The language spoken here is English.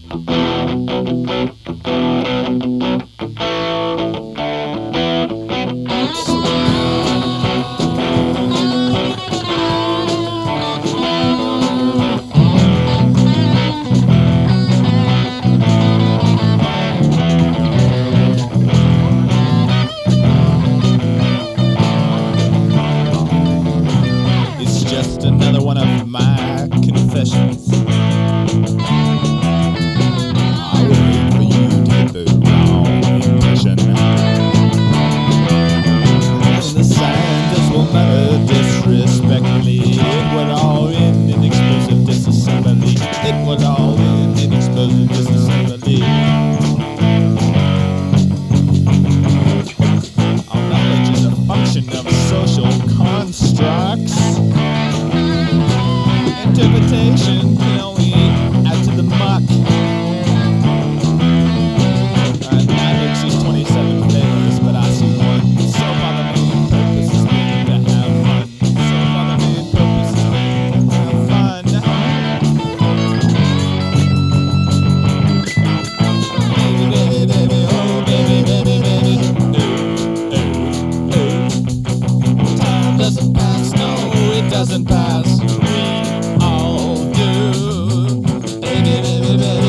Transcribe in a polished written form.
It's just another one of my confessions. I would wait for you to get the wrong impression. And the scientists will never disrespect me. It would all end in explosive disassembly. It would all end in explosive disassembly. Our knowledge is a function of social constructs. Interpretation can only add to the muck. I see 27 flavors, but I see one. So far the main purpose has been to have fun. So far the main purpose has been to have fun. Baby, baby, baby, oh baby, baby, baby. Ooh, ooh, ooh. Time doesn't pass, no, it doesn't pass. We all do. Baby, baby, baby.